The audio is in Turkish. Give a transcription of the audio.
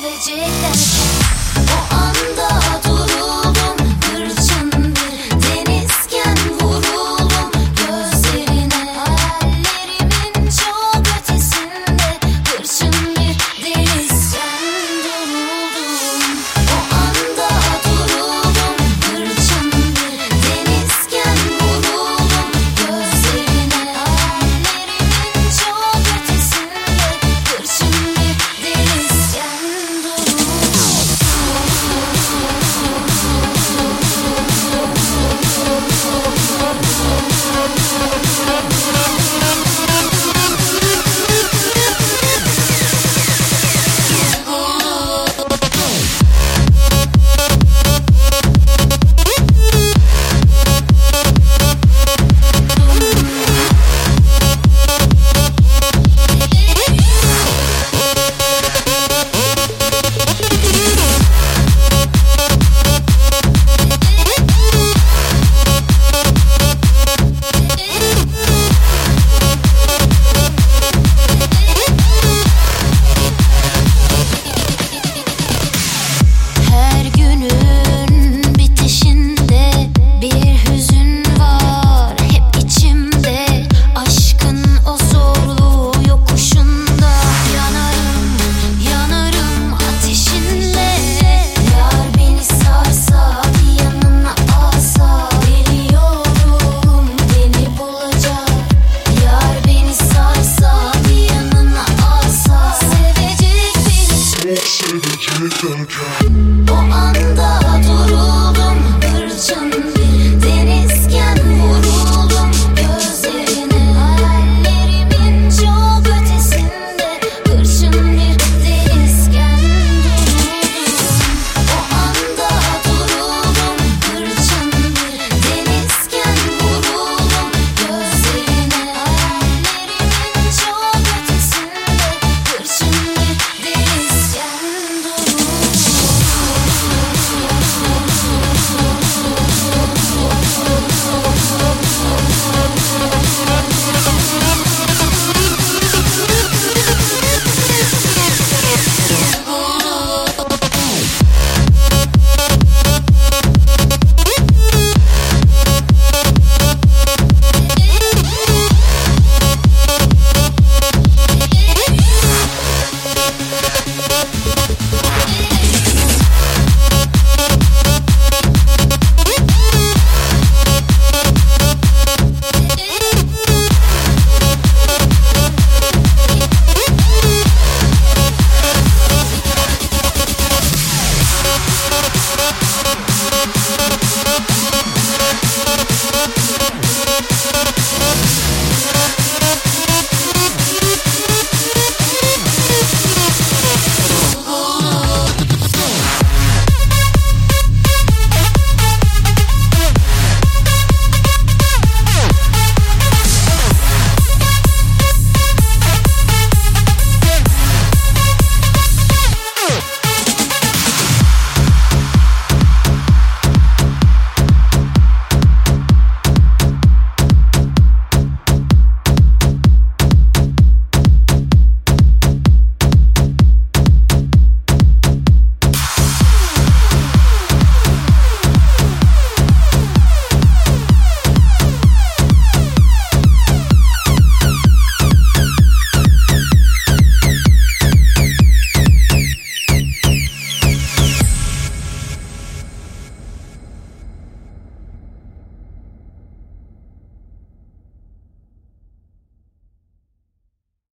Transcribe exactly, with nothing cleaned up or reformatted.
sevecek derken o anda duruldum. Hırçın bir denizken vuruldum gözlerine. Hayallerimin çok ötesinde hırçın bir denizken duruldum. O anda duruldum. Hırçın bir denizken vuruldum gözlerine. Hayallerimin çok ötesinde hırçın bir denizken duruldum. Her günün bitişinde bir hüzün var hep içimde. Aşkın o zorlu yokuşunda yanarım, yanarım ateşinle. Yar beni sarsa, bir yanına alsa, biliyorum beni bulacak. Yar beni sarsa, bir yanına alsa, sevecek beni. Çok sevecek derken O anda duruldum. Hırçın